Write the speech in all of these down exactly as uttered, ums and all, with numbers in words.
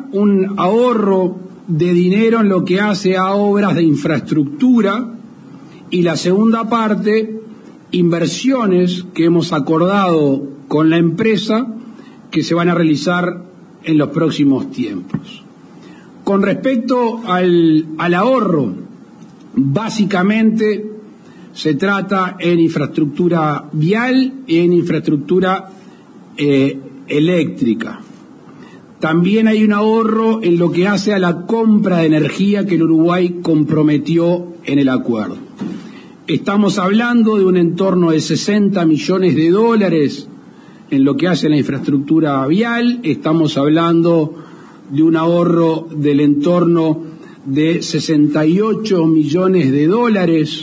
un ahorro de dinero en lo que hace a obras de infraestructura, y la segunda parte, inversiones que hemos acordado con la empresa que se van a realizar en los próximos tiempos. Con respecto al, al ahorro, básicamente se trata en infraestructura vial y en infraestructura eh, eléctrica. También hay un ahorro en lo que hace a la compra de energía que el Uruguay comprometió en el acuerdo. Estamos hablando de un entorno de sesenta millones de dólares en lo que hace a la infraestructura vial, estamos hablando de un ahorro del entorno de sesenta y ocho millones de dólares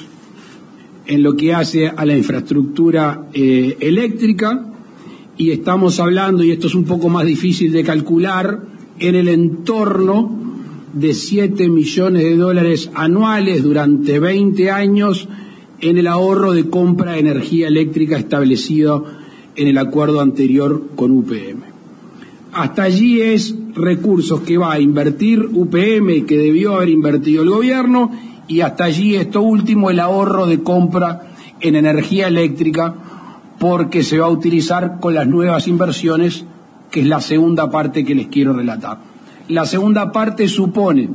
en lo que hace a la infraestructura eh, eléctrica, y estamos hablando, y esto es un poco más difícil de calcular, en el entorno de siete millones de dólares anuales durante veinte años en el ahorro de compra de energía eléctrica establecido en el acuerdo anterior con U P M. Hasta allí es recursos que va a invertir U P M, que debió haber invertido el gobierno, y hasta allí esto último, el ahorro de compra en energía eléctrica, porque se va a utilizar con las nuevas inversiones, que es la segunda parte que les quiero relatar. La segunda parte supone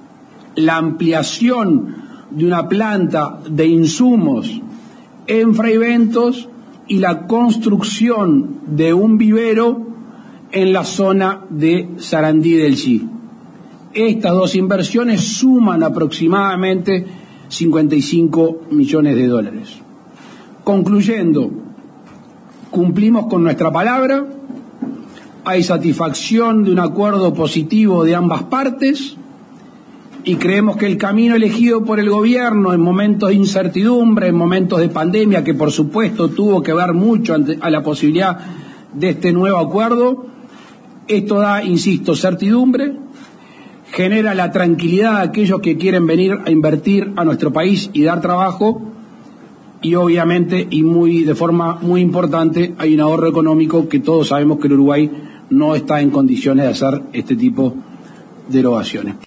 la ampliación de una planta de insumos en Fraiventos y la construcción de un vivero en la zona de Sarandí del Chi. Estas dos inversiones suman aproximadamente cincuenta y cinco millones de dólares. Concluyendo, cumplimos con nuestra palabra, hay satisfacción de un acuerdo positivo de ambas partes, y creemos que el camino elegido por el gobierno en momentos de incertidumbre, en momentos de pandemia, que por supuesto tuvo que ver mucho ante, a la posibilidad de este nuevo acuerdo, esto da, insisto, certidumbre, genera la tranquilidad de aquellos que quieren venir a invertir a nuestro país y dar trabajo, y obviamente, y muy de forma muy importante, hay un ahorro económico que todos sabemos que el Uruguay no está en condiciones de hacer este tipo de erogaciones.